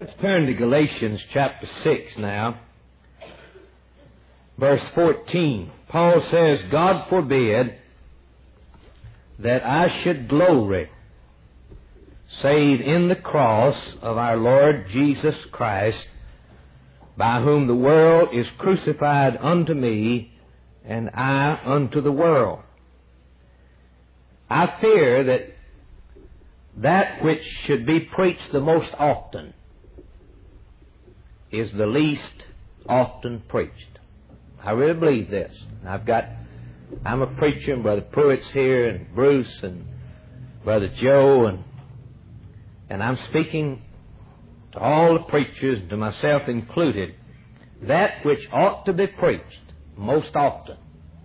Let's turn to Galatians chapter 6 now. Verse 14. Paul says, God forbid that I should glory save in the cross of our Lord Jesus Christ, by whom the world is crucified unto me, and I unto the world. I fear that which should be preached the most often is the least often preached. I really believe this. I'm a preacher, and Brother Pruitt's here, and Bruce, and Brother Joe, and I'm speaking to all the preachers, and to myself included. That which ought to be preached most often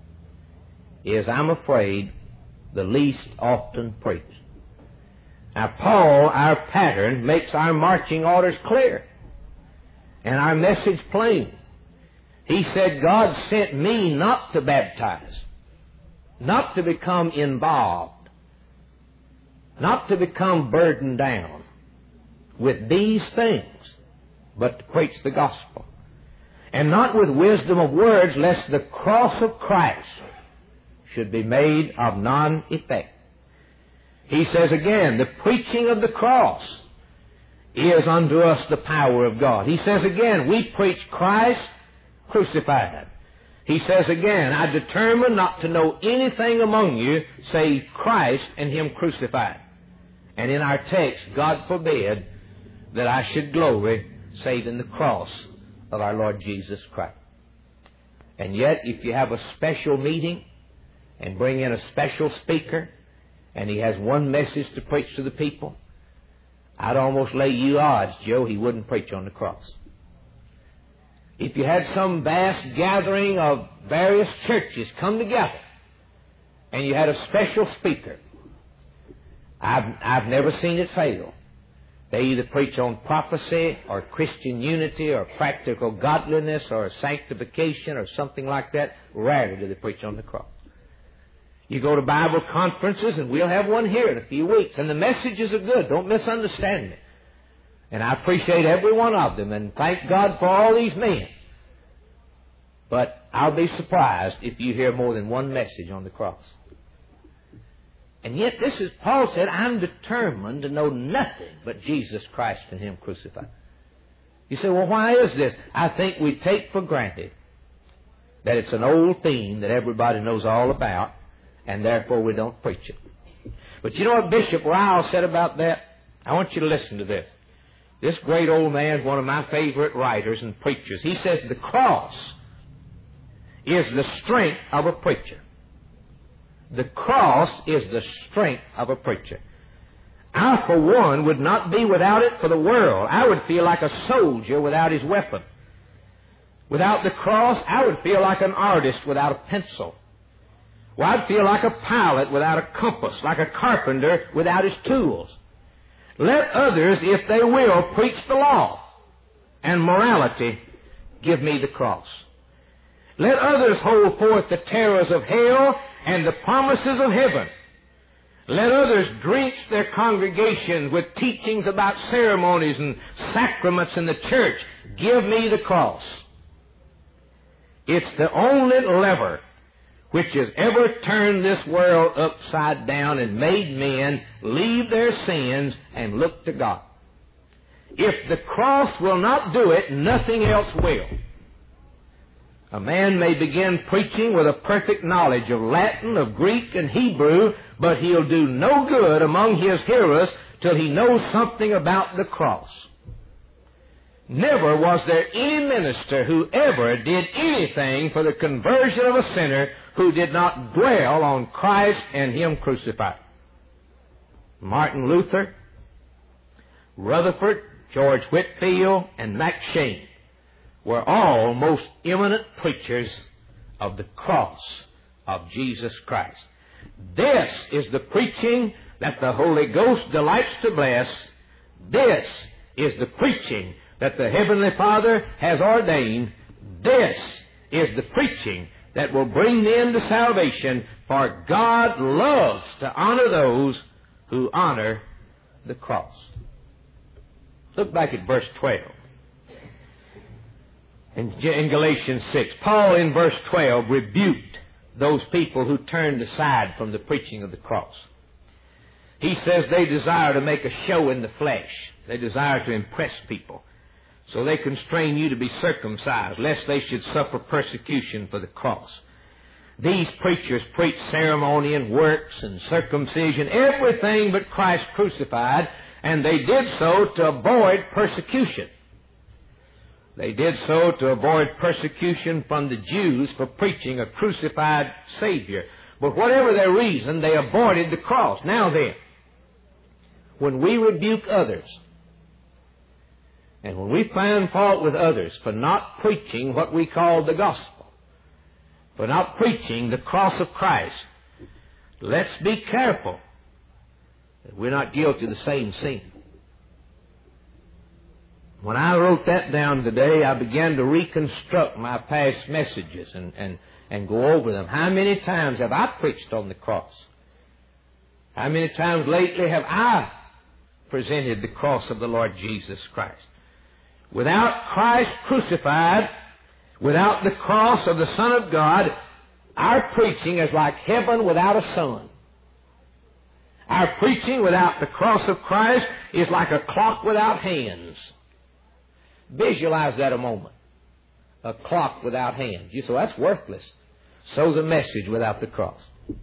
is, I'm afraid, the least often preached. Now, Paul, our pattern, makes our marching orders clear and our message plain. He said, God sent me not to baptize, not to become involved, not to become burdened down with these things, but to preach the gospel. And not with wisdom of words, lest the cross of Christ should be made of none effect. He says again, the preaching of the cross is unto us the power of God. He says again, we preach Christ crucified. He says again, I determine not to know anything among you save Christ and Him crucified. And in our text, God forbid that I should glory save in the cross of our Lord Jesus Christ. And yet, if you have a special meeting and bring in a special speaker, and he has one message to preach to the people, I'd almost lay you odds, Joe, he wouldn't preach on the cross. If you had some vast gathering of various churches come together, and you had a special speaker, I've never seen it fail. They either preach on prophecy or Christian unity or practical godliness or sanctification or something like that. Rarely do they preach on the cross. You go to Bible conferences, and we'll have one here in a few weeks, and the messages are good. Don't misunderstand me. And I appreciate every one of them, and thank God for all these men. But I'll be surprised if you hear more than one message on the cross. And yet this is, Paul said, I'm determined to know nothing but Jesus Christ and Him crucified. You say, well, why is this? I think we take for granted that it's an old theme that everybody knows all about, and therefore we don't preach it. But you know what Bishop Ryle said about that? I want you to listen to this. This great old man is one of my favorite writers and preachers. He says the cross is the strength of a preacher. The cross is the strength of a preacher. I, for one, would not be without it for the world. I would feel like a soldier without his weapon. Without the cross, I would feel like an artist without a pencil. Well, I'd feel like a pilot without a compass, like a carpenter without his tools. Let others, if they will, preach the law and morality. Give me the cross. Let others hold forth the terrors of hell and the promises of heaven. Let others drench their congregations with teachings about ceremonies and sacraments in the church. Give me the cross. It's the only lever which has ever turned this world upside down and made men leave their sins and look to God. If the cross will not do it, nothing else will. A man may begin preaching with a perfect knowledge of Latin, of Greek, and Hebrew, but he'll do no good among his hearers till he knows something about the cross. Never was there any minister who ever did anything for the conversion of a sinner who did not dwell on Christ and Him crucified. Martin Luther, Rutherford, George Whitefield, and Max Shane were all most eminent preachers of the cross of Jesus Christ. This is the preaching that the Holy Ghost delights to bless. This is the preaching that the Heavenly Father has ordained. This is the preaching that will bring men to salvation, for God loves to honor those who honor the cross. Look back at verse 12. In Galatians 6, Paul in verse 12 rebuked those people who turned aside from the preaching of the cross. He says they desire to make a show in the flesh. They desire to impress people. So they constrain you to be circumcised, lest they should suffer persecution for the cross. These preachers preach ceremony and works and circumcision, everything but Christ crucified, and they did so to avoid persecution. They did so to avoid persecution from the Jews for preaching a crucified Savior. But whatever their reason, they avoided the cross. Now then, when we rebuke others, and when we find fault with others for not preaching what we call the gospel, for not preaching the cross of Christ, let's be careful that we're not guilty of the same sin. When I wrote that down today, I began to reconstruct my past messages and go over them. How many times have I preached on the cross? How many times lately have I presented the cross of the Lord Jesus Christ? Without Christ crucified, without the cross of the Son of God, our preaching is like heaven without a sun. Our preaching without the cross of Christ is like a clock without hands. Visualize that a moment. A clock without hands. You say, well, that's worthless. So's a message without the cross.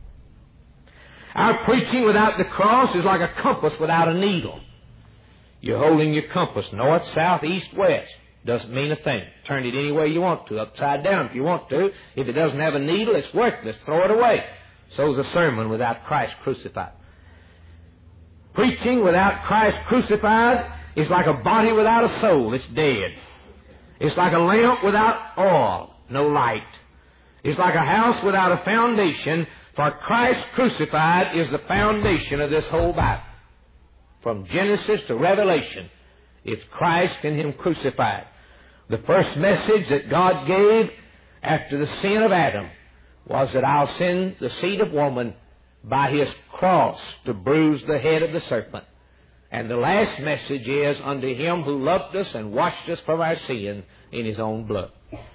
Our preaching without the cross is like a compass without a needle. You're holding your compass north, south, east, west. Doesn't mean a thing. Turn it any way you want to, upside down if you want to. If it doesn't have a needle, it's worthless. Throw it away. So's a sermon without Christ crucified. Preaching without Christ crucified is like a body without a soul. It's dead. It's like a lamp without oil, no light. It's like a house without a foundation, for Christ crucified is the foundation of this whole Bible. From Genesis to Revelation, it's Christ and Him crucified. The first message that God gave after the sin of Adam was that I'll send the seed of woman by His cross to bruise the head of the serpent. And the last message is, unto Him who loved us and washed us from our sin in His own blood.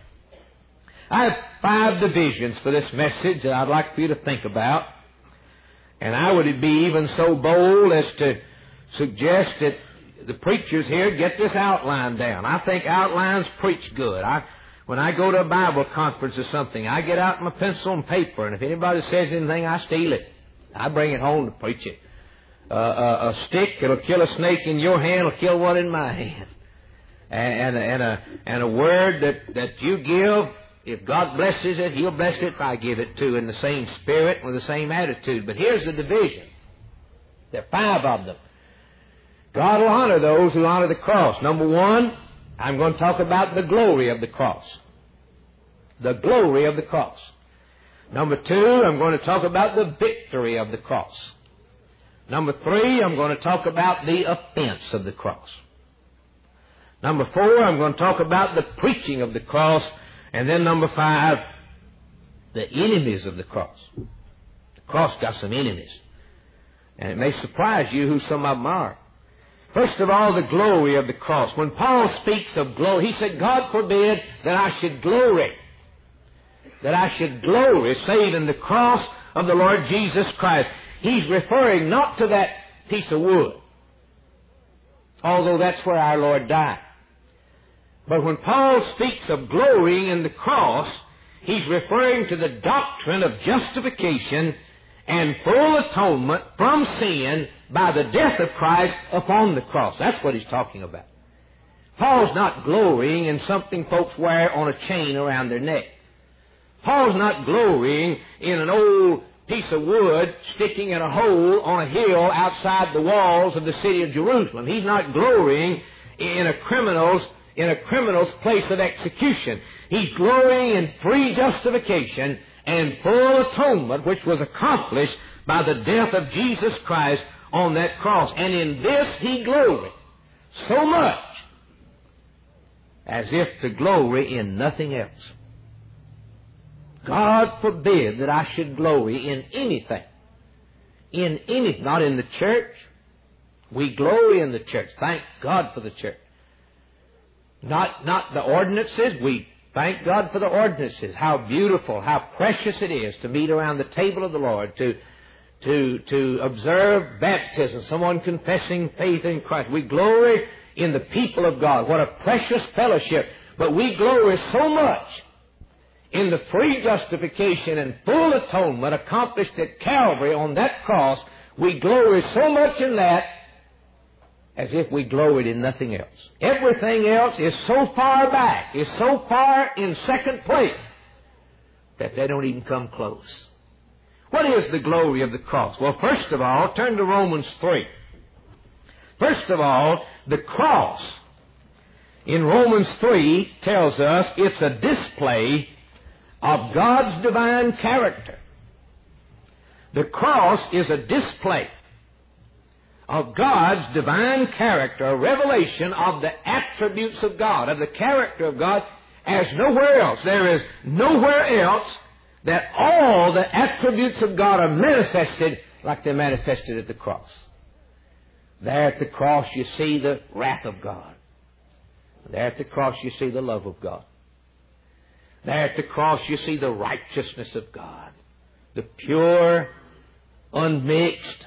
I have 5 divisions for this message that I'd like for you to think about. And I would be even so bold as to suggest that the preachers here get this outline down. I think outlines preach good. When I go to a Bible conference or something, I get out my pencil and paper, and if anybody says anything, I steal it. I bring it home to preach it. A stick that'll kill a snake in your hand will kill one in my hand. And a word that you give, if God blesses it, He'll bless it if I give it too, in the same spirit, with the same attitude. But here's the division. There are 5 of them. God will honor those who honor the cross. Number 1, I'm going to talk about the glory of the cross. The glory of the cross. Number 2, I'm going to talk about the victory of the cross. Number 3, I'm going to talk about the offense of the cross. Number 4, I'm going to talk about the preaching of the cross. And then number 5, the enemies of the cross. The cross got some enemies. And it may surprise you who some of them are. First of all, the glory of the cross. When Paul speaks of glory, he said, God forbid that I should glory. That I should glory, save in the cross of the Lord Jesus Christ. He's referring not to that piece of wood, although that's where our Lord died. But when Paul speaks of glorying in the cross, he's referring to the doctrine of justification and full atonement from sin by the death of Christ upon the cross. That's what he's talking about. Paul's not glorying in something folks wear on a chain around their neck. Paul's not glorying in an old piece of wood sticking in a hole on a hill outside the walls of the city of Jerusalem. He's not glorying in a criminal's place of execution. He's glorying in free justification and full atonement, which was accomplished by the death of Jesus Christ on that cross. And in this he gloried so much as if to glory in nothing else. God forbid that I should glory in anything. Not in the church, We glory in the church. Thank God for the church. Not the ordinances. We thank God for the ordinances. How beautiful, how precious it is to meet around the table of the Lord, to observe baptism, someone confessing faith in Christ. We glory in the people of God. What a precious fellowship. But we glory so much in the free justification and full atonement accomplished at Calvary on that cross. We glory so much in that as if we gloried in nothing else. Everything else is so far back, is so far in second place, that they don't even come close. What is the glory of the cross? Well, first of all, turn to Romans 3. First of all, the cross in Romans 3 tells us it's a display of God's divine character. The cross is a display of God's divine character, a revelation of the attributes of God, of the character of God, as nowhere else. There is nowhere else that all the attributes of God are manifested like they're manifested at the cross. There at the cross you see the wrath of God. There at the cross you see the love of God. There at the cross you see the righteousness of God, the pure, unmixed,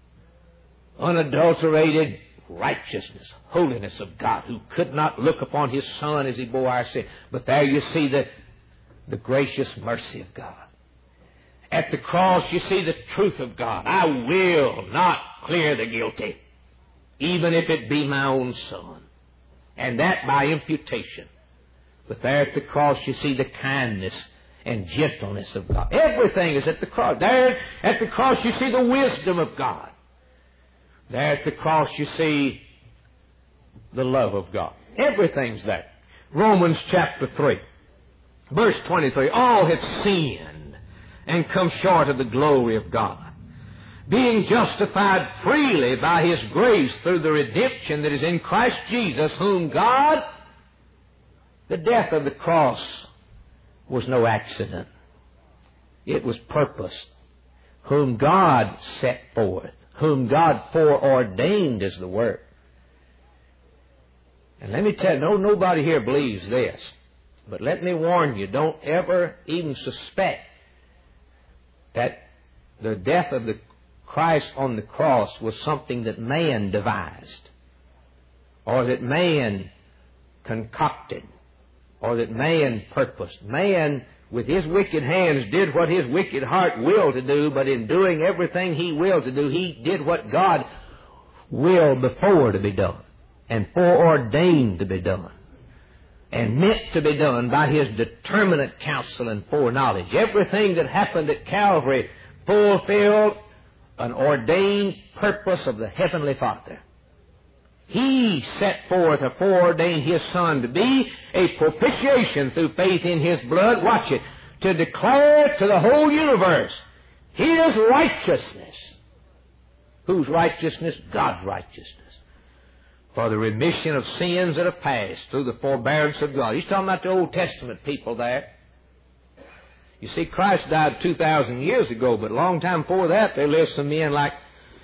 unadulterated righteousness, holiness of God, who could not look upon His Son as He bore our sin. But there you see the gracious mercy of God. At the cross you see the truth of God. I will not clear the guilty, even if it be my own son, and that by imputation. But there at the cross you see the kindness and gentleness of God. Everything is at the cross. There at the cross you see the wisdom of God. There at the cross you see the love of God. Everything's there. Romans chapter 3, verse 23. All have sinned and come short of the glory of God, being justified freely by His grace through the redemption that is in Christ Jesus, whom God... The death of the cross was no accident. It was purposed. Whom God set forth, whom God foreordained is the word. And let me tell you, nobody here believes this, but let me warn you, don't ever even suspect that the death of the Christ on the cross was something that man devised, or that man concocted, or that man purposed. Man, with his wicked hands, did what his wicked heart willed to do, but in doing everything he willed to do, he did what God willed before to be done, and foreordained to be done, and meant to be done by His determinate counsel and foreknowledge. Everything that happened at Calvary fulfilled an ordained purpose of the Heavenly Father. He set forth or foreordained His Son to be a propitiation through faith in His blood. Watch it. To declare to the whole universe His righteousness. Whose righteousness? God's righteousness. For the remission of sins that are past through the forbearance of God. He's talking about the Old Testament people there. You see, Christ died 2,000 years ago, but a long time before that, there lived some men like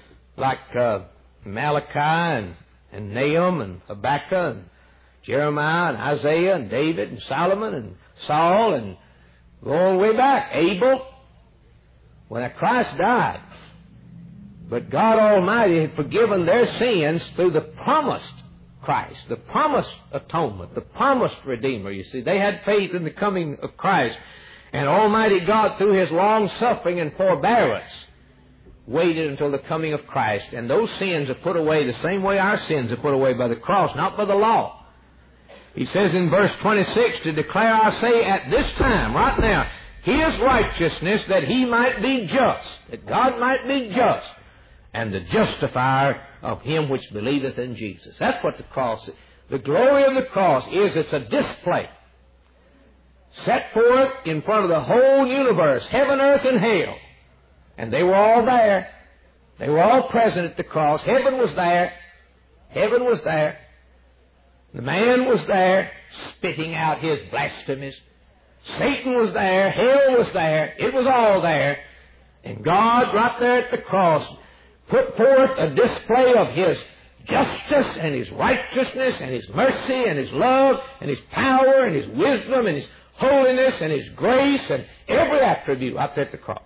Malachi and Nahum and Habakkuk and Jeremiah and Isaiah and David and Solomon and Saul and going way back, Abel. When Christ died, but God Almighty had forgiven their sins through the promised Christ, the promised atonement, the promised Redeemer. You see, they had faith in the coming of Christ, and Almighty God, through His long-suffering and forbearance, waited until the coming of Christ. And those sins are put away the same way our sins are put away, by the cross, not by the law. He says in verse 26, to declare, I say, at this time, right now, His righteousness, that He might be just, that God might be just, and the justifier of him which believeth in Jesus. That's what the cross is. The glory of the cross is it's a display set forth in front of the whole universe, heaven, earth, and hell. And they were all there. They were all present at the cross. Heaven was there. Heaven was there. The man was there, spitting out his blasphemies. Satan was there. Hell was there. It was all there. And God, right there at the cross, put forth a display of His justice and His righteousness and His mercy and His love and His power and His wisdom and His holiness and His grace and every attribute out there at the cross.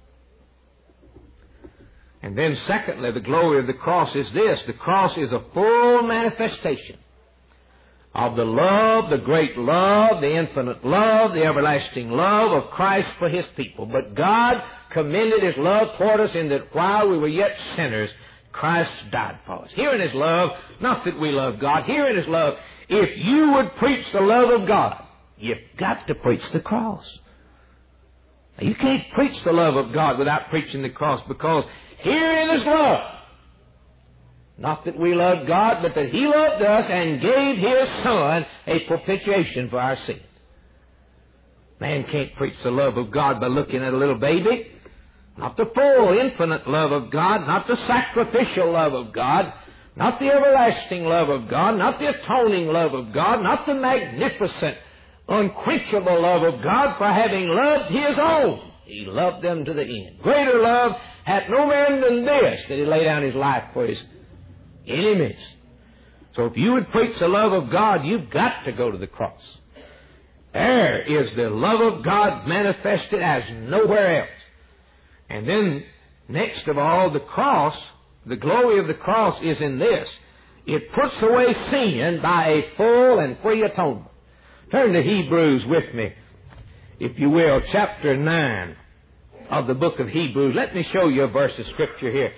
And then secondly, the glory of the cross is this. The cross is a full manifestation of the love, the great love, the infinite love, the everlasting love of Christ for His people. But God commended His love toward us in that while we were yet sinners, Christ died for us. Herein is love, not that we love God. Herein is love. If you would preach the love of God, you've got to preach the cross. You can't preach the love of God without preaching the cross, because herein is love. Not that we loved God, but that He loved us and gave His Son a propitiation for our sins. Man can't preach the love of God by looking at a little baby. Not the full, infinite love of God, not the sacrificial love of God, not the everlasting love of God, not the atoning love of God, not the magnificent, unquenchable love of God, for having loved His own, He loved them to the end. Greater love hath no man than this, that He lay down His life for His enemies. So if you would preach the love of God, you've got to go to the cross. There is the love of God manifested as nowhere else. And then, next of all, the cross, the glory of the cross is in this. It puts away sin by a full and free atonement. Turn to Hebrews with me, if you will, chapter 9 of the book of Hebrews. Let me show you a verse of Scripture here.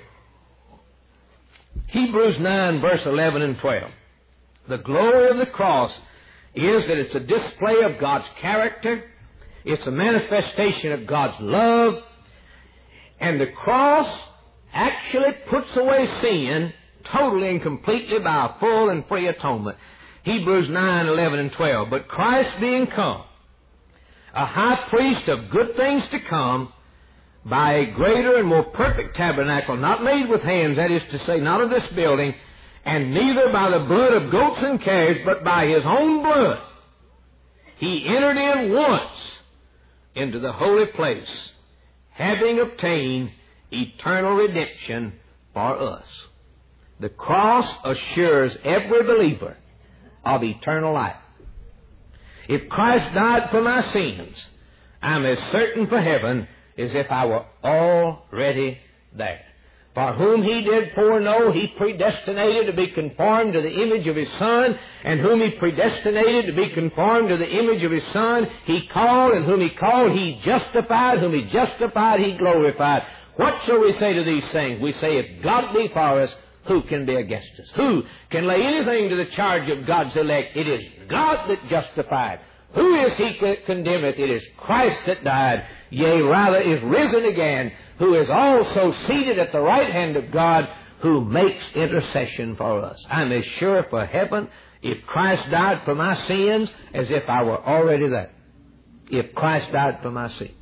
Hebrews 9, verse 11 and 12. The glory of the cross is that it's a display of God's character. It's a manifestation of God's love. And the cross actually puts away sin totally and completely by a full and free atonement. Hebrews 9, 11 and 12. But Christ being come, a high priest of good things to come, by a greater and more perfect tabernacle, not made with hands, that is to say, not of this building, and neither by the blood of goats and calves, but by His own blood, He entered in once into the holy place, having obtained eternal redemption for us. The cross assures every believer of eternal life. If Christ died for my sins, I'm as certain for heaven as if I were already there. For whom He did foreknow, He predestinated to be conformed to the image of His Son, and whom He predestinated to be conformed to the image of His Son, He called, and whom He called, He justified, whom He justified, He glorified. What shall we say to these things? We say, if God be for us, who can be against us? Who can lay anything to the charge of God's elect? It is God that justified. Who is He that condemneth? It is Christ that died, yea, rather is risen again, who is also seated at the right hand of God, who makes intercession for us. I'm as sure for heaven, if Christ died for my sins, as if I were already there. If Christ died for my sins.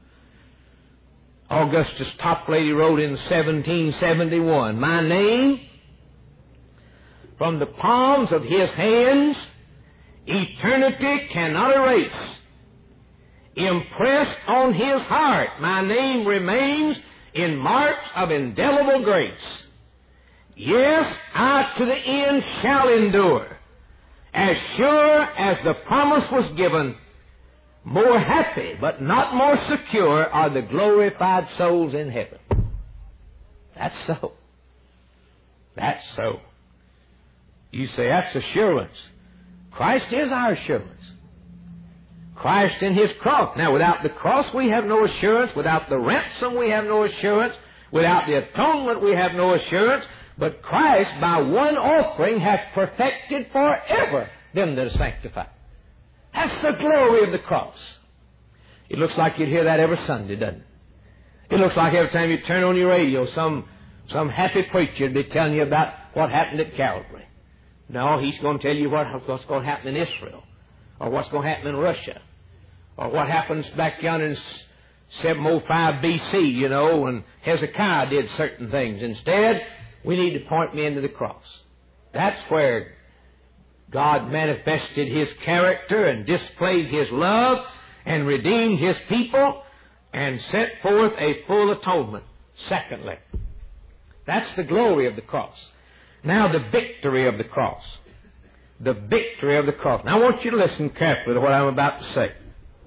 Augustus Toplady wrote in 1771, my name, from the palms of His hands, eternity cannot erase. Impressed on His heart, my name remains in marks of indelible grace. Yes, I to the end shall endure. As sure as the promise was given, more happy, but not more secure, are the glorified souls in heaven. That's so. That's so. You say, that's assurance. Christ is our assurance. Christ in His cross. Now, without the cross, we have no assurance. Without the ransom, we have no assurance. Without the atonement, we have no assurance. But Christ, by one offering, hath perfected forever them that are sanctified. That's the glory of the cross. It looks like you'd hear that every Sunday, doesn't it? It looks like every time you turn on your radio, some happy preacher would be telling you about what happened at Calvary. No, he's going to tell you what's going to happen in Israel, or what's going to happen in Russia, or what happens back yonder in 705 B.C., you know, when Hezekiah did certain things. Instead, we need to point me into the cross. That's where God manifested His character and displayed His love and redeemed His people and set forth a full atonement. Secondly, That's the glory of the cross. Now the victory of the cross. The victory of the cross. Now I want you to listen carefully to what I'm about to say.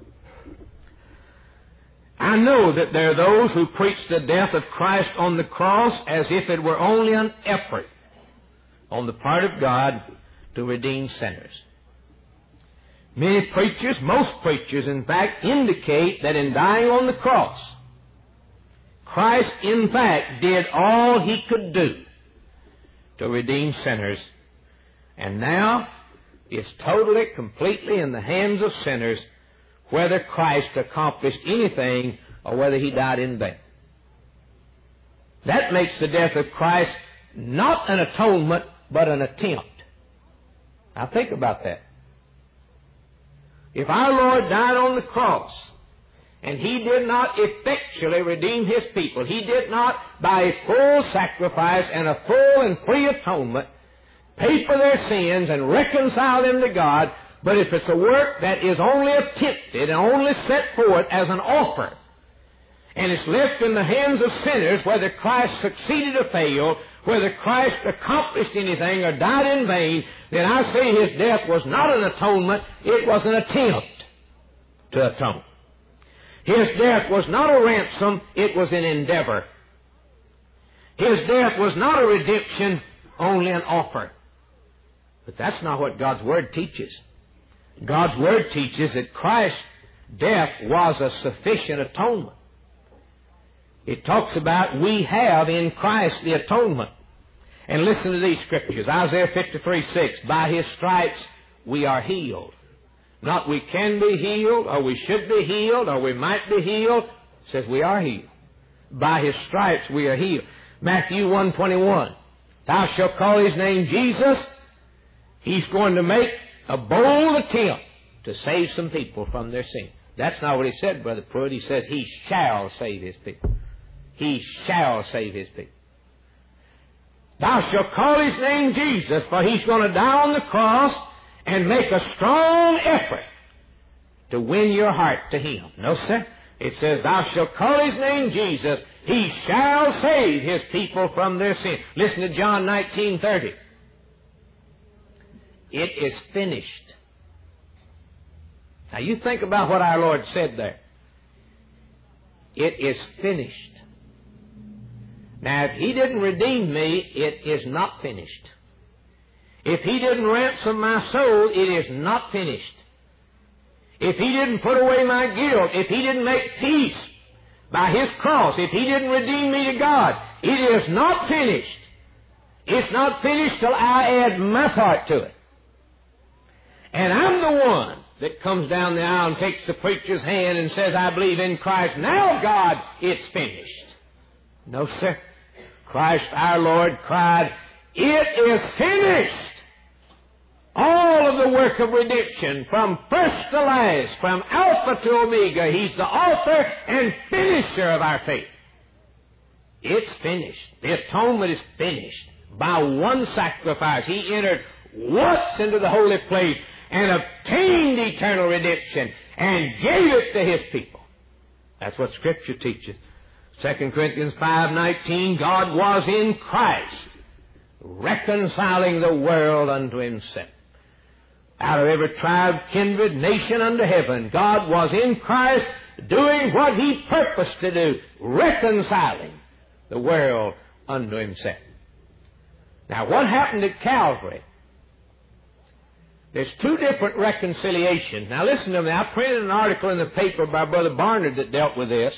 I know that there are those who preach the death of Christ on the cross as if it were only an effort on the part of God to redeem sinners. Many preachers, most preachers in fact, indicate that in dying on the cross, Christ in fact did all He could do to redeem sinners, and now it's totally, completely in the hands of sinners whether Christ accomplished anything or whether He died in vain. That makes the death of Christ not an atonement, but an attempt. Now think about that. If our Lord died on the cross, and He did not effectually redeem His people, He did not, by a full sacrifice and a full and free atonement, pay for their sins and reconcile them to God, but if it's a work that is only attempted and only set forth as an offer, and it's left in the hands of sinners, whether Christ succeeded or failed, whether Christ accomplished anything or died in vain, then I say His death was not an atonement, it was an attempt to atone. His death was not a ransom, it was an endeavor. His death was not a redemption, only an offer. But that's not what God's Word teaches. God's Word teaches that Christ's death was a sufficient atonement. It talks about we have in Christ the atonement. And listen to these scriptures. Isaiah 53:6, by His stripes we are healed. Not we can be healed, or we should be healed, or we might be healed. It says we are healed. By His stripes we are healed. Matthew 1:21, thou shalt call His name Jesus. He's going to make a bold attempt to save some people from their sin. That's not what He said, Brother Pruitt. He says He shall save His people. He shall save His people. Thou shalt call His name Jesus, for He's going to die on the cross and make a strong effort to win your heart to Him. No, sir. It says, thou shalt call His name Jesus. He shall save His people from their sin. Listen to John 19:30. It is finished. Now you think about what our Lord said there. It is finished. Now if He didn't redeem me, it is not finished. If He didn't ransom my soul, it is not finished. If He didn't put away my guilt, if He didn't make peace by His cross, if He didn't redeem me to God, it is not finished. It's not finished till I add my part to it. And I'm the one that comes down the aisle and takes the preacher's hand and says, I believe in Christ. Now, God, it's finished. No, sir. Christ our Lord cried, it is finished. All of the work of redemption, from first to last, from Alpha to Omega, He's the author and finisher of our faith. It's finished. The atonement is finished. By one sacrifice, He entered once into the holy place and obtained eternal redemption and gave it to His people. That's what Scripture teaches. 2 Corinthians 5:19, God was in Christ, reconciling the world unto Himself. Out of every tribe, kindred, nation under heaven, God was in Christ doing what He purposed to do, reconciling the world unto Himself. Now, what happened at Calvary? There's two different reconciliations. Now, listen to me. I printed an article in the paper by Brother Barnard that dealt with this.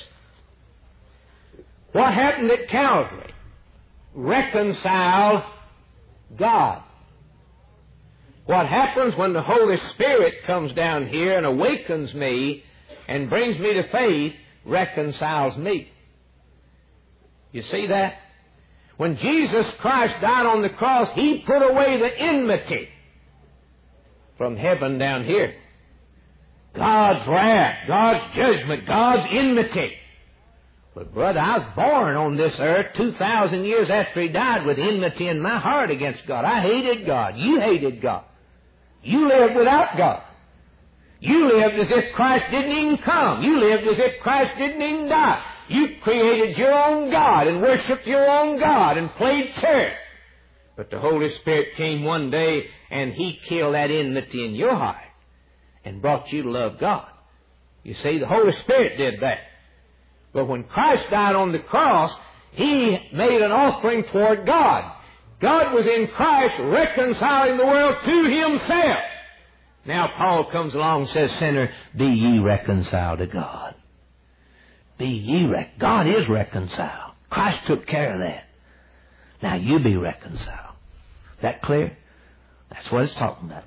What happened at Calvary? Reconcile God. What happens when the Holy Spirit comes down here and awakens me and brings me to faith, reconciles me. You see that? When Jesus Christ died on the cross, He put away the enmity from heaven down here. God's wrath, God's judgment, God's enmity. But brother, I was born on this earth 2,000 years after He died with enmity in my heart against God. I hated God. You hated God. You lived without God. You lived as if Christ didn't even come. You lived as if Christ didn't even die. You created your own God and worshiped your own God and played church. But the Holy Spirit came one day and He killed that enmity in your heart and brought you to love God. You see, the Holy Spirit did that. But when Christ died on the cross, He made an offering toward God. God was in Christ reconciling the world to Himself. Now Paul comes along and says, sinner, be ye reconciled to God. Be ye reconciled. God is reconciled. Christ took care of that. Now you be reconciled. Is that clear? That's what it's talking about.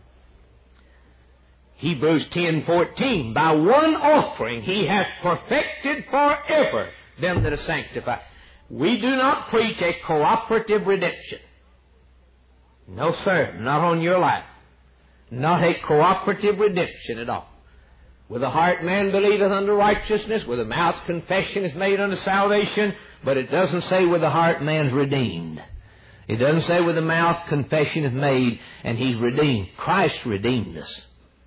Hebrews 10:14. By one offering He hath perfected forever them that are sanctified. We do not preach a cooperative redemption. No, sir, not on your life. Not a cooperative redemption at all. With the heart man believeth unto righteousness, with the mouth confession is made unto salvation, but it doesn't say with the heart man's redeemed. It doesn't say with the mouth confession is made and he's redeemed. Christ redeemed us.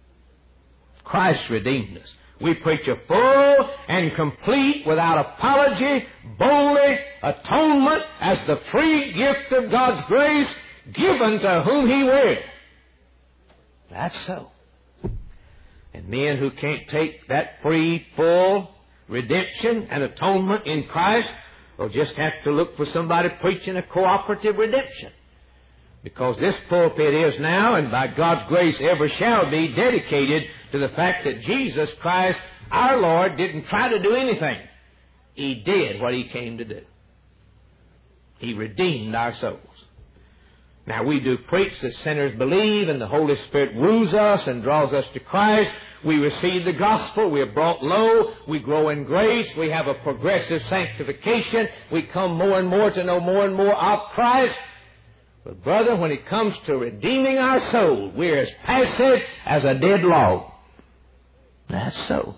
Christ redeemed us. We preach a full and complete, without apology, boldly, atonement as the free gift of God's grace given to whom He will. That's so. And men who can't take that free, full redemption and atonement in Christ will just have to look for somebody preaching a cooperative redemption. Because this pulpit is now, and by God's grace ever shall be, dedicated to the fact that Jesus Christ, our Lord, didn't try to do anything. He did what He came to do. He redeemed our souls. Now, we do preach that sinners believe and the Holy Spirit woos us and draws us to Christ. We receive the gospel. We are brought low. We grow in grace. We have a progressive sanctification. We come more and more to know more and more of Christ. But, brother, when it comes to redeeming our soul, we're as passive as a dead log. That's so.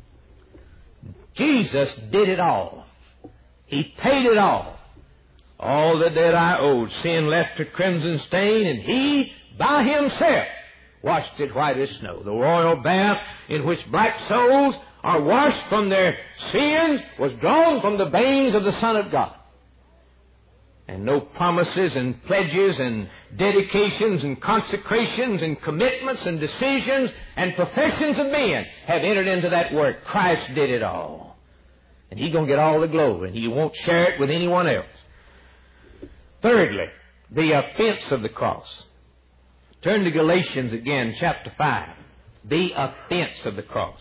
Jesus did it all. He paid it all. All the debt I owed, sin left a crimson stain, and He, by Himself, washed it white as snow. The royal bath in which black souls are washed from their sins was drawn from the veins of the Son of God. And no promises and pledges and dedications and consecrations and commitments and decisions and professions of men have entered into that work. Christ did it all. And He's going to get all the glory, and He won't share it with anyone else. Thirdly, the offense of the cross. Turn to Galatians again, chapter 5. The offense of the cross.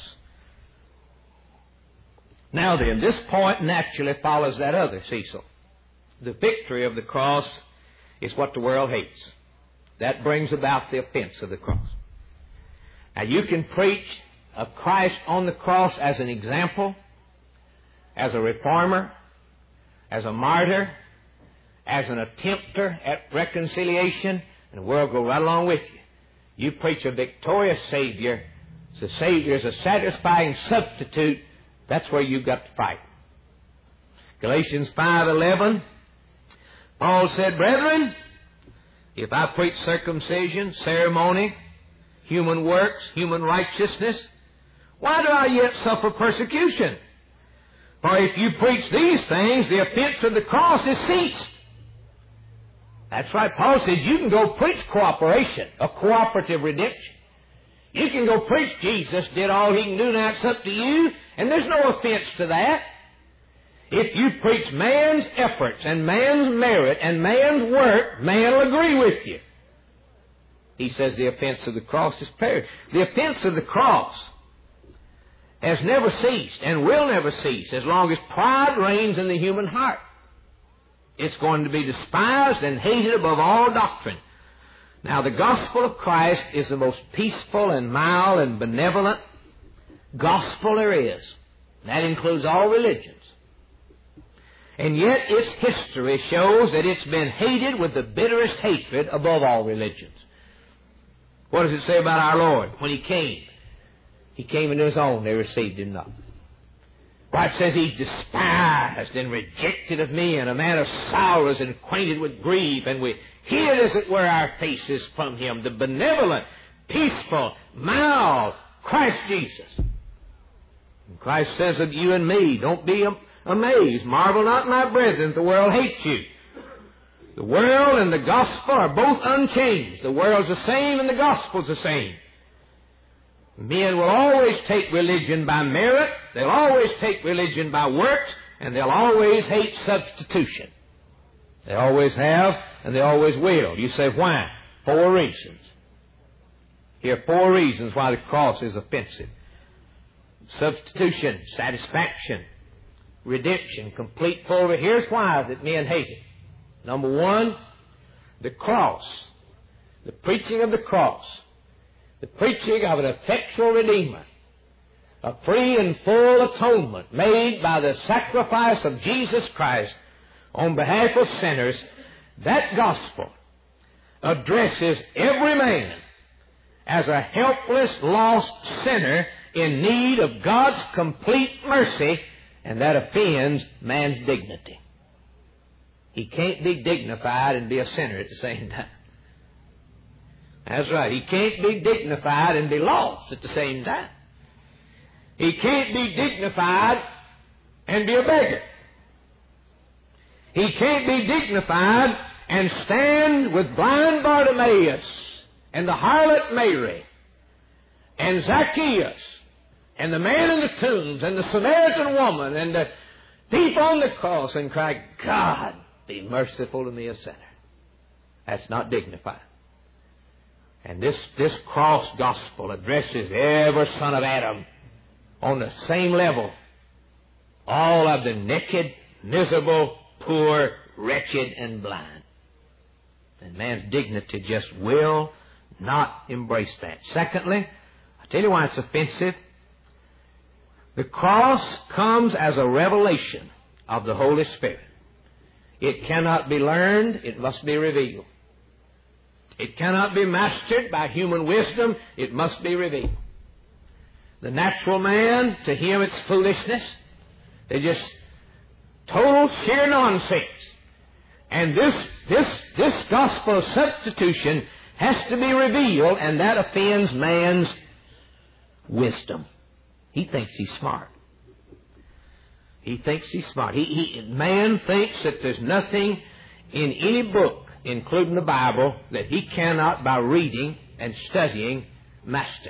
Now then, this point naturally follows that other, Cecil. The victory of the cross is what the world hates. That brings about the offense of the cross. Now, you can preach of Christ on the cross as an example, as a reformer, as a martyr, as an attempter at reconciliation, and the world will go right along with you. You preach a victorious Savior. The Savior is a satisfying substitute. That's where you've got to fight. Galatians 5:11, Paul said, Brethren, if I preach circumcision, ceremony, human works, human righteousness, why do I yet suffer persecution? For if you preach these things, the offense of the cross is ceased. That's right. Paul says you can go preach cooperation, a cooperative redemption. You can go preach Jesus did all He can do, now it's up to you, and there's no offense to that. If you preach man's efforts and man's merit and man's work, man will agree with you. He says the offense of the cross is perished. The offense of the cross has never ceased and will never cease as long as pride reigns in the human heart. It's going to be despised and hated above all doctrine. Now, the gospel of Christ is the most peaceful and mild and benevolent gospel there is. That includes all religions. And yet its history shows that it's been hated with the bitterest hatred above all religions. What does it say about our Lord when He came? He came into His own, they received Him not. Why, it says He's despised and rejected of men, a man of sorrows and acquainted with grief, and we hid, as it were, our faces from Him. The benevolent, peaceful, mild Christ Jesus. And Christ says of you and me, don't be amazed. Marvel not, my brethren, the world hates you. The world and the gospel are both unchanged. The world's the same and the gospel's the same. Men will always take religion by merit. They'll always take religion by works. And they'll always hate substitution. They always have, and they always will. You say, why? 4 reasons. Here are 4 reasons why the cross is offensive. Substitution, satisfaction, redemption, complete fulfillment. Here's why that men hate it. Number 1, the cross. The preaching of the cross. The preaching of an effectual Redeemer. A free and full atonement made by the sacrifice of Jesus Christ on behalf of sinners. That gospel addresses every man as a helpless, lost sinner in need of God's complete mercy, and that offends man's dignity. He can't be dignified and be a sinner at the same time. That's right. He can't be dignified and be lost at the same time. He can't be dignified and be a beggar. He can't be dignified and stand with blind Bartimaeus and the harlot Mary and Zacchaeus and the man in the tombs and the Samaritan woman and the thief on the cross and cry, God, be merciful to me, a sinner. That's not dignified. And this cross gospel addresses every son of Adam on the same level. All of the naked, miserable, poor, wretched, and blind. And man's dignity just will not embrace that. Secondly, I'll tell you why it's offensive. The cross comes as a revelation of the Holy Spirit. It cannot be learned, it must be revealed. It cannot be mastered by human wisdom, it must be revealed. The natural man, to him it's foolishness. They're just total sheer nonsense. And this gospel of substitution has to be revealed, and that offends man's wisdom. He thinks he's smart. He thinks he's smart. Man thinks that there's nothing in any book, including the Bible, that he cannot, by reading and studying, master.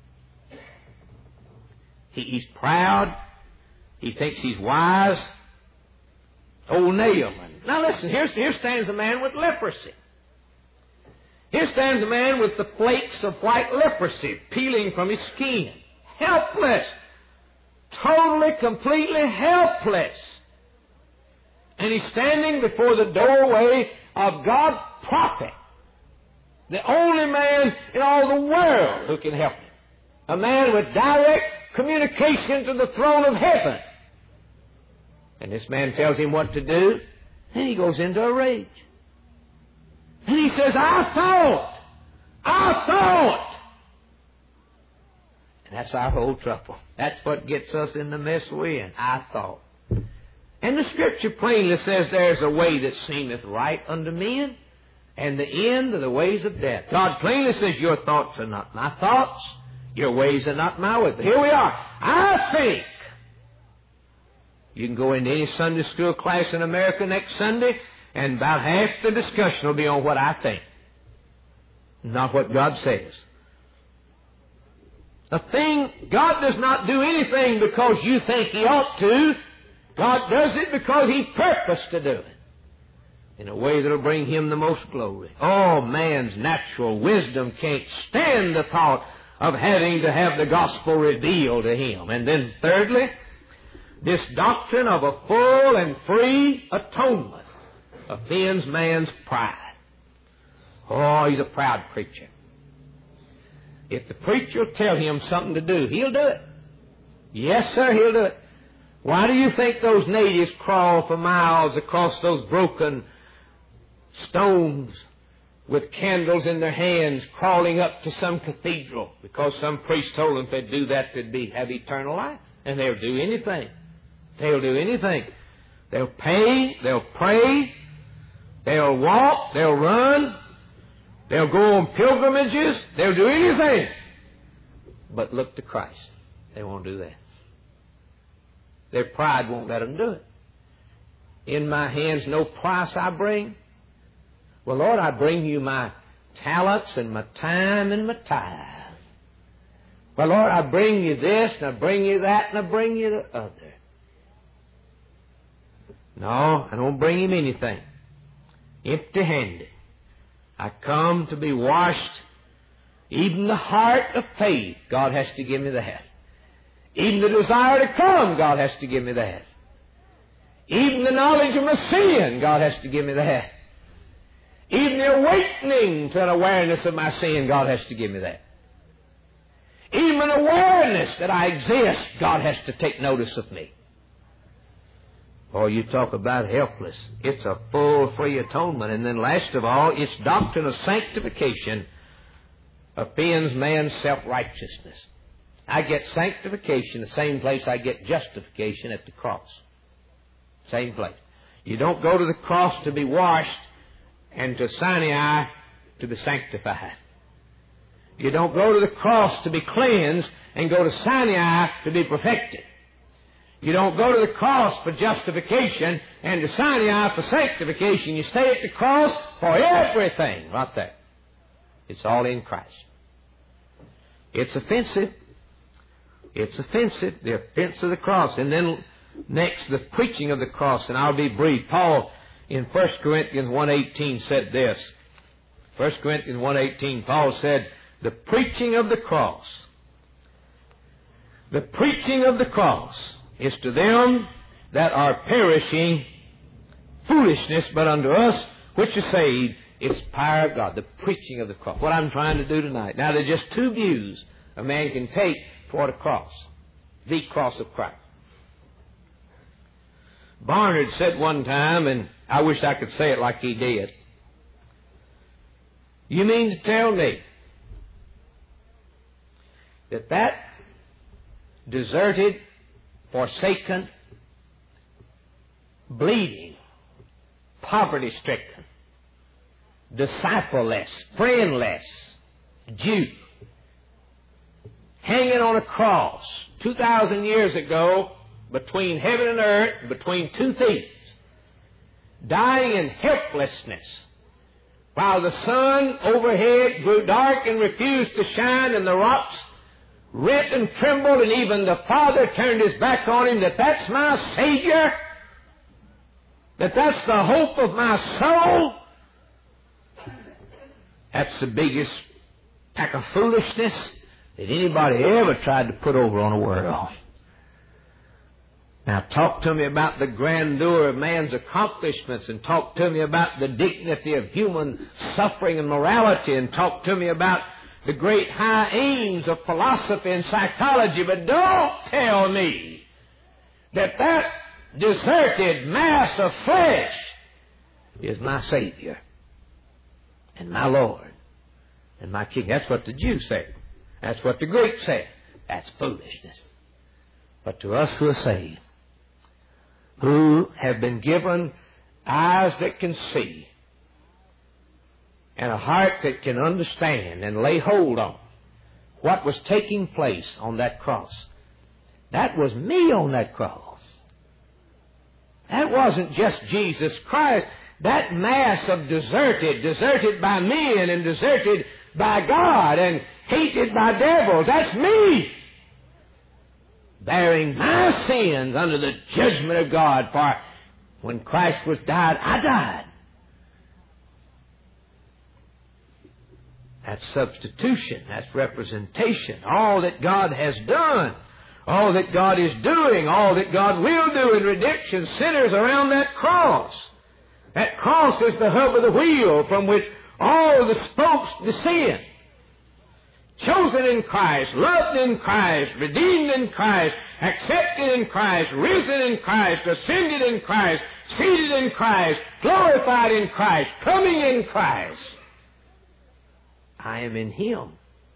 He's proud. He thinks he's wise. Old Naaman. Now listen, here stands a man with leprosy. Here stands a man with the flakes of white leprosy peeling from his skin. Helpless. Totally, completely helpless. And he's standing before the doorway of God's prophet. The only man in all the world who can help him. A man with direct communication to the throne of heaven. And this man tells him what to do, and he goes into a rage. And he says, I thought. And that's our whole trouble. That's what gets us in the mess we're in. I thought. And the Scripture plainly says there's a way that seemeth right unto men, and the end of the ways of death. God plainly says your thoughts are not my thoughts, your ways are not my ways. But here we are. I think. You can go into any Sunday school class in America next Sunday, and about half the discussion will be on what I think, not what God says. God does not do anything because you think He ought to. God does it because He purposed to do it in a way that will bring Him the most glory. Oh, man's natural wisdom can't stand the thought of having to have the gospel revealed to him. And then thirdly, this doctrine of a full and free atonement offends man's pride. Oh, he's a proud preacher. If the preacher will tell him something to do, he'll do it. Yes, sir, he'll do it. Why do you think those natives crawl for miles across those broken stones with candles in their hands, crawling up to some cathedral? Because some priest told them if they'd do that, they'd have eternal life. And they'll do anything. They'll do anything. They'll pay, they'll pray, they'll walk, they'll run, they'll go on pilgrimages, they'll do anything. But look to Christ. They won't do that. Their pride won't let them do it. in my hands, no price I bring? Well, Lord, I bring you my talents and my time and my tithe. Well, Lord, I bring you this, and I bring you that, and I bring you the other. No, I don't bring Him anything. Empty-handed. I come to be washed. Even the heart of faith, God has to give me that. Even the desire to come, God has to give me that. Even the knowledge of my sin, God has to give me that. Even the awakening to an awareness of my sin, God has to give me that. Even awareness that I exist, God has to take notice of me. Oh, you talk about helpless. It's a full, free atonement. And then last of all, its doctrine of sanctification offends man's self-righteousness. I get sanctification the same place I get justification, at the cross. Same place. You don't go to the cross to be washed and to Sinai to be sanctified. You don't go to the cross to be cleansed and go to Sinai to be perfected. You don't go to the cross for justification and to Sinai for sanctification. You stay at the cross for everything right there. It's all in Christ. It's offensive. It's offensive. The offense of the cross. And then next, the preaching of the cross. And I'll be brief. Paul in 1 Corinthians 1:18 said this. 1 Corinthians 1:18, Paul said, the preaching of the cross. The preaching of the cross is to them that are perishing foolishness, but unto us which are saved, it's power of God. The preaching of the cross. What I'm trying to do tonight. Now, there are just two views a man can take toward a cross. The cross of Christ. Barnard said one time, and I wish I could say it like he did, you mean to tell me that deserted, forsaken, bleeding, poverty-stricken, disciple-less, friendless Jew hanging on a cross 2,000 years ago between heaven and earth, between two thieves, dying in helplessness, while the sun overhead grew dark and refused to shine, and the rocks rent and trembled, and even the Father turned His back on him, that's my Savior? That's the hope of my soul? That's the biggest pack of foolishness that anybody ever tried to put over on a world. Now talk to me about the grandeur of man's accomplishments, and talk to me about the dignity of human suffering and morality, and talk to me about the great high aims of philosophy and psychology, but don't tell me that deserted mass of flesh is my Savior and my Lord and my King. That's what the Jews said. That's what the Greeks said. That's foolishness. But to us who are saved, who have been given eyes that can see, and a heart that can understand and lay hold on what was taking place on that cross. That was me on that cross. That wasn't just Jesus Christ. That mass of deserted by men and deserted by God and hated by devils, that's me, bearing my sins under the judgment of God. For when Christ was died, I died. That's substitution. That's representation. All that God has done, all that God is doing, all that God will do in redemption centers around that cross. That cross is the hub of the wheel from which all the spokes descend. Chosen in Christ, loved in Christ, redeemed in Christ, accepted in Christ, risen in Christ, ascended in Christ, seated in Christ, glorified in Christ, coming in Christ. I am in Him.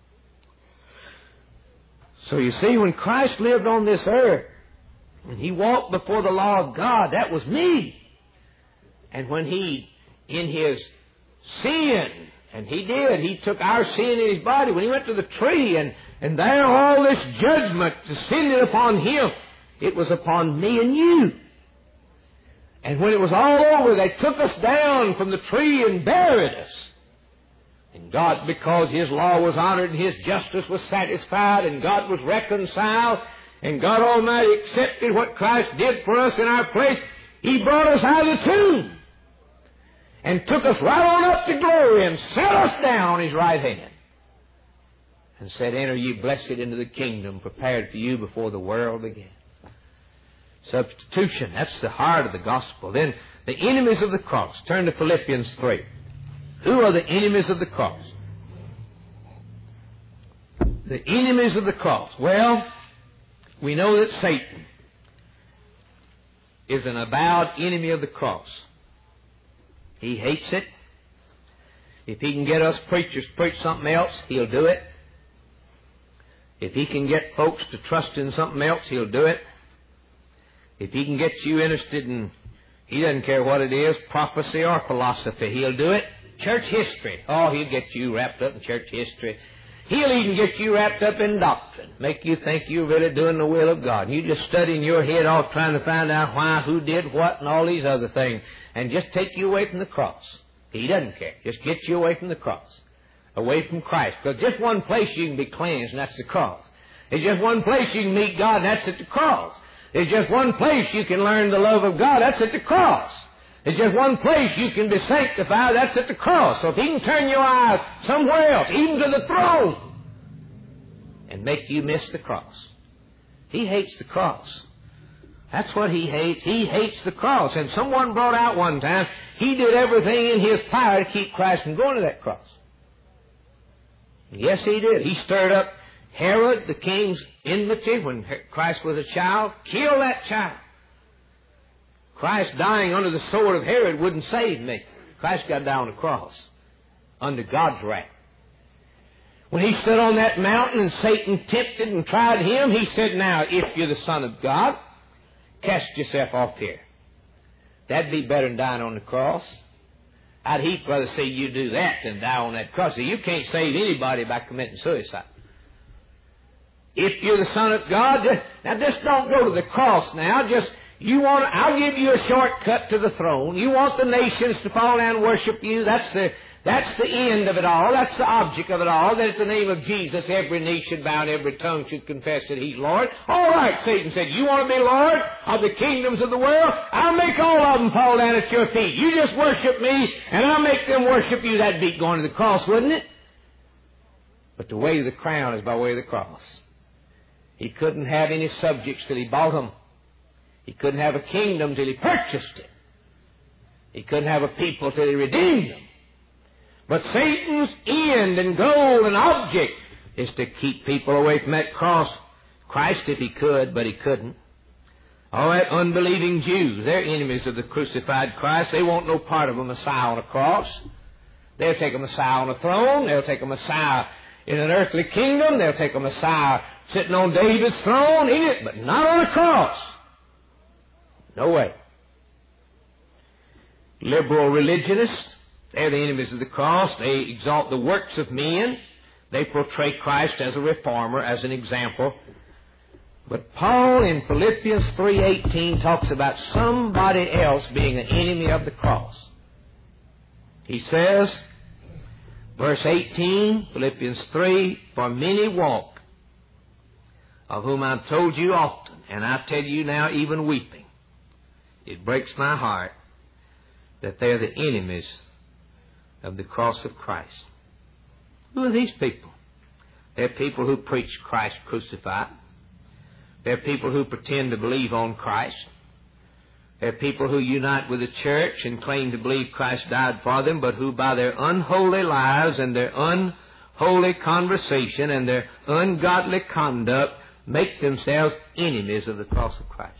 So you see, when Christ lived on this earth and He walked before the law of God, that was me. And when He, in His sin, and He took our sin in His body, when He went to the tree and there all this judgment descended upon Him, it was upon me and you. And when it was all over, they took us down from the tree and buried us. And God, because His law was honored and His justice was satisfied and God was reconciled and God Almighty accepted what Christ did for us in our place, He brought us out of the tomb and took us right on up to glory and set us down on His right hand and said, "Enter ye blessed into the kingdom prepared for you before the world began." Substitution, that's the heart of the gospel. Then the enemies of the cross. Turn to Philippians 3. Who are the enemies of the cross? The enemies of the cross. Well, we know that Satan is an avowed enemy of the cross. He hates it. If he can get us preachers to preach something else, he'll do it. If he can get folks to trust in something else, he'll do it. If he can get you interested in, he doesn't care what it is, prophecy or philosophy, he'll do it. Church history. Oh, he'll get you wrapped up in church history. He'll even get you wrapped up in doctrine. Make you think you're really doing the will of God. You just study in your head off trying to find out why, who did what, and all these other things. And just take you away from the cross. He doesn't care. Just get you away from the cross. Away from Christ. Because just one place you can be cleansed, and that's the cross. There's just one place you can meet God, and that's at the cross. There's just one place you can learn the love of God, that's at the cross. There's just one place you can be sanctified, that's at the cross. So if He can turn your eyes somewhere else, even to the throne, and make you miss the cross. He hates the cross. That's what He hates. He hates the cross. And someone brought out one time, he did everything in his power to keep Christ from going to that cross. Yes, he did. He stirred up Herod, the king's enmity, when Christ was a child. Kill that child. Christ dying under the sword of Herod wouldn't save me. Christ got down on the cross under God's wrath. When He stood on that mountain and Satan tempted and tried Him, He said, "Now, if you're the Son of God, cast yourself off here." That'd be better than dying on the cross. I'd heap rather see you do that than die on that cross. You can't save anybody by committing suicide. If you're the Son of God, now just don't go to the cross now. I'll give you a shortcut to the throne. You want the nations to fall down and worship you. That's the end of it all. That's the object of it all. That it's the name of Jesus. Every knee should bow and every tongue should confess that He's Lord. All right, Satan said, you want to be Lord of the kingdoms of the world? I'll make all of them fall down at your feet. You just worship me and I'll make them worship you. That'd be going to the cross, wouldn't it? But the way to the crown is by way of the cross. He couldn't have any subjects till He bought them. He couldn't have a kingdom till He purchased it. He couldn't have a people till He redeemed them. But Satan's end and goal and object is to keep people away from that cross. Christ, if he could, but he couldn't. All that unbelieving Jews, they're enemies of the crucified Christ. They want no part of a Messiah on a cross. They'll take a Messiah on a throne. They'll take a Messiah in an earthly kingdom. They'll take a Messiah sitting on David's throne, but not on a cross. No way. Liberal religionists, they're the enemies of the cross. They exalt the works of men. They portray Christ as a reformer, as an example. But Paul in Philippians 3:18 talks about somebody else being an enemy of the cross. He says, verse 18, Philippians 3, "For many walk, of whom I've told you often, and I tell you now even weeping. It breaks my heart that they're the enemies of the cross of Christ." Who are these people? They're people who preach Christ crucified. They're people who pretend to believe on Christ. They're people who unite with the church and claim to believe Christ died for them, but who by their unholy lives and their unholy conversation and their ungodly conduct make themselves enemies of the cross of Christ.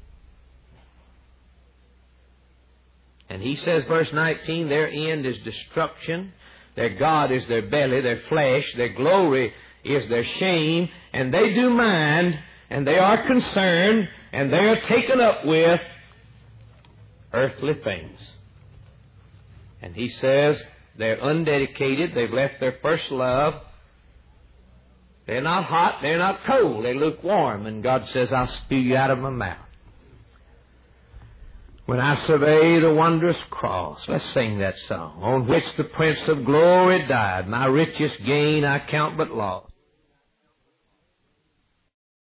And he says, verse 19, their end is destruction. Their God is their belly, their flesh. Their glory is their shame. And they do mind, and they are concerned, and they are taken up with earthly things. And he says, they're undedicated. They've left their first love. They're not hot. They're not cold. They're lukewarm. And God says, I'll spew you out of my mouth. When I survey the wondrous cross, let's sing that song, on which the Prince of Glory died, my richest gain I count but loss.